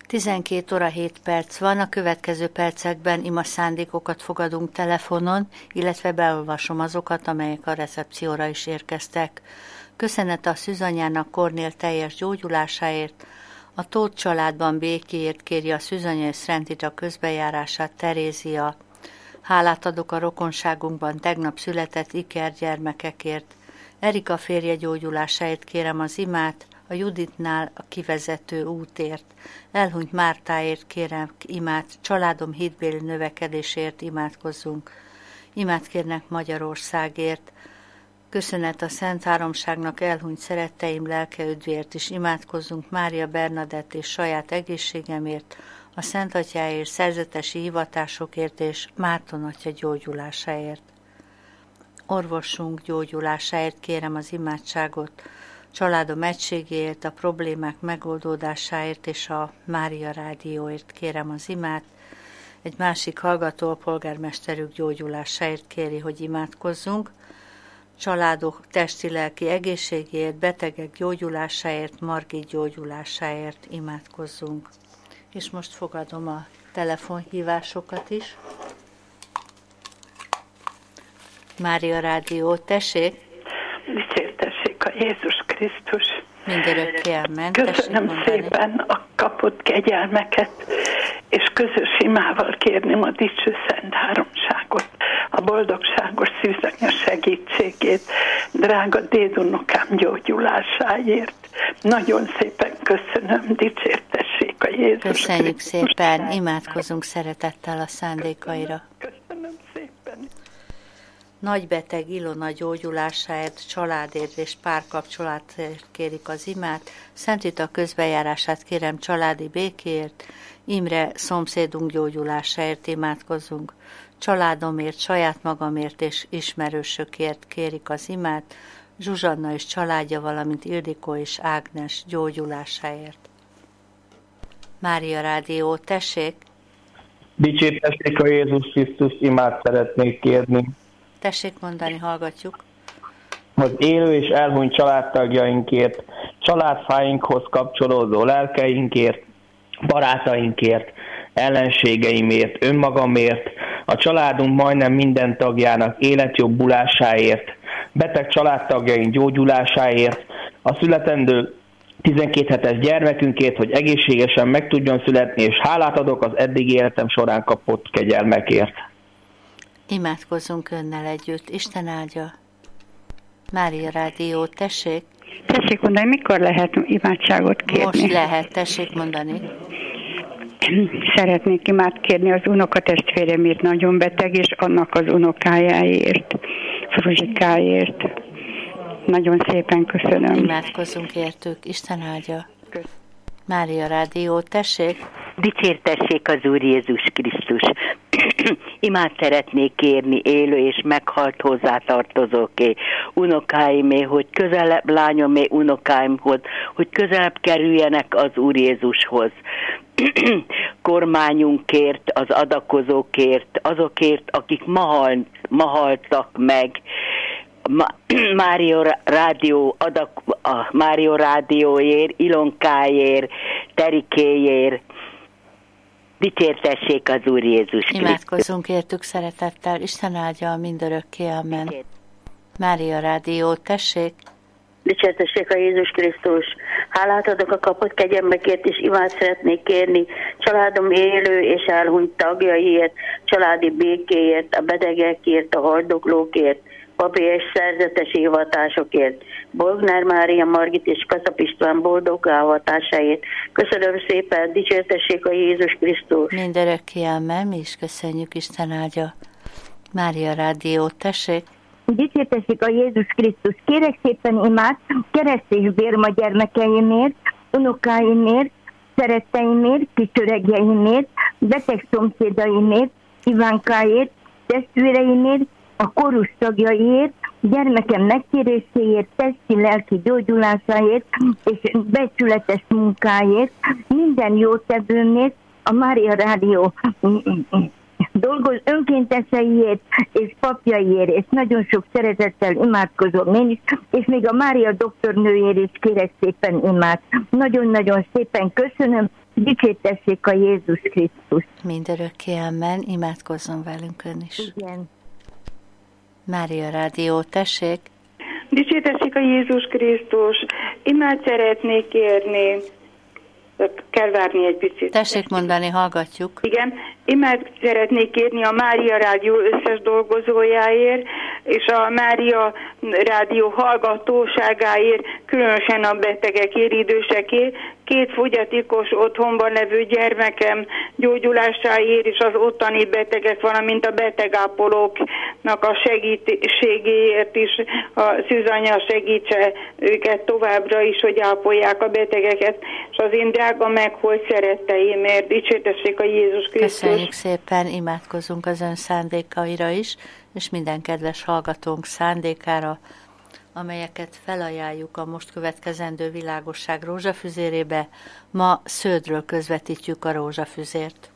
12 óra 7 perc van, a következő percekben ima szándékokat fogadunk telefonon, illetve beolvasom azokat, amelyek a recepcióra is érkeztek. Köszönet a szűzanyának Kornél teljes gyógyulásáért, a Tóth családban békéért kéri a szűzanya és Szentita közbejárását Terézia. Hálát adok a rokonságunkban tegnap született ikergyermekekért. Erika férje gyógyulásáért kérem az imát, a Juditnál a kivezető útért. Elhunyt Mártáért kérem imát, családom hitbéli növekedésért imádkozzunk. Imát kérnek Magyarországért. Köszönet a Szent Háromságnak elhunyt szeretteim lelke üdvéért is imádkozzunk, Mária Bernadett és saját egészségemért, a Szent Atyáért, szerzetesi hivatásokért és Márton Atya gyógyulásáért. Orvosunk gyógyulásáért kérem az imádságot, családom egységéért, a problémák megoldódásáért és a Mária Rádióért kérem az imát. Egy másik hallgató a polgármesterük gyógyulásáért kéri, hogy imádkozzunk. Családok testi-lelki egészségéért, betegek gyógyulásáért, Margit gyógyulásáért imádkozzunk. És most fogadom a telefonhívásokat is. Mária Rádió, tessék! Dicsértessék a Jézus Krisztus! Mindörökké amen. Köszönöm szépen a kapott kegyelmeket, és közös imával kérném a dicső Szent Háromságot, a boldogságos szűzanya segítségét, drága dédunokám gyógyulásáért. Nagyon szépen köszönöm, dicsértessék a Jézus Köszönjük Krisztus. szépen, imádkozunk szeretettel a szándékaira. Köszönöm szépen. Nagybeteg Ilona gyógyulásáért, családért és párkapcsolatért kérik az imát. Szentita közbejárását kérem családi békéért. Imre szomszédunk gyógyulásáért imádkozunk. Családomért, saját magamért és ismerősökért kérik az imát. Zsuzsanna és családja, valamint Ildikó és Ágnes gyógyulásáért. Mária Rádió, tessék! Dicsértessék a Jézus Krisztus, imát szeretnék kérni. Tessék mondani, hallgatjuk. Az élő és elhunyt családtagjainkért, családfáinkhoz kapcsolódó lelkeinkért, barátainkért, ellenségeimért, önmagamért, a családunk majdnem minden tagjának életjobbulásáért, beteg családtagjaink gyógyulásáért, a születendő 12 hetes gyermekünkért, hogy egészségesen meg tudjon születni, és hálát adok az eddigi életem során kapott kegyelmekért. Imádkozzunk önnel együtt. Isten áldja. Mária Rádió, tessék. Tessék mondani, mikor lehet imádságot kérni? Most lehet, tessék mondani. Szeretnék imát kérni az unokatestvéremért, nagyon beteg, és annak az unokájáért, Fruzsikáért. Nagyon szépen köszönöm. Imádkozzunk értük. Isten áldja. Mária Rádió, tessék. Dicsértessék az Úr Jézus Krisztus. Imát szeretnék kérni élő és meghalt hozzátartozóké, unokáimé, hogy közelebb, lányomé, unokáimhoz, hogy közelebb kerüljenek az Úr Jézushoz. Kormányunkért, az adakozókért, azokért, akik ma haltak meg, Mário Rádióért, Ilonkáért, Terikéért. Dicsértessék az Úr Jézus Krisztus. Imádkozzunk értük szeretettel. Isten áldja mindörökké, amen. Mária Rádió, tessék. Dicsértessék a Jézus Krisztus. Hálát adok a kapott kegyelmekért, és imát szeretnék kérni családom élő és elhunyt tagjaiért, családi békéért, a betegekért, a haldoklókért, papi és szerzetesi hivatásokért, Bolgnár Mária, Margit és Kaszap István boldog hivatásáért. Köszönöm szépen, dicsértessék a Jézus Krisztus. Mindörökké, amen. Mi is köszönjük, Isten áldja. Mária Rádió, tessék. Dicsértessék a Jézus Krisztus. Kérek szépen imát keresztés bérma gyermekeimért, unokáimért, szeretteimért, kisöregjeimért, beteg szomszédaimért, Ivánkáért, testvéreimért, a kórus tagjaiért, gyermekem megtéréséért, testi-lelki gyógyulásáért és becsületes munkáért, minden jótevőmért, a Mária Rádió önkénteseiért és papjaiért, és nagyon sok szeretettel imádkozom én is, és még a Mária doktornőjéért is kérek szépen imád. Nagyon-nagyon szépen köszönöm, dicsértessék a Jézus Krisztus. Mindörökké amen, imádkozzon velünk ön is. Igen. Mária Rádió, tessék! Dicsértessék a Jézus Krisztus! Imád szeretnék kérni. Kell várni egy picit. Tessék mondani, hallgatjuk. Igen, imád szeretnék kérni a Mária Rádió összes dolgozójáért, és a Mária Rádió hallgatóságáért, különösen a betegekért, idősekért, 2 fogyatékos otthonban levő gyermekem gyógyulásáért, és az ottani betegek, valamint a betegápolóknak a segítségéért is a szűzanya segítse őket továbbra is, hogy ápolják a betegeket, és az én drága megholt szeretteimért. Dicsértessék a Jézus Krisztus. Köszönjük szépen, imádkozunk az ön szándékaira is, és minden kedves hallgatónk szándékára, amelyeket felajánljuk a most következendő Világosság rózsafüzérébe. Ma Sződről közvetítjük a rózsafüzért.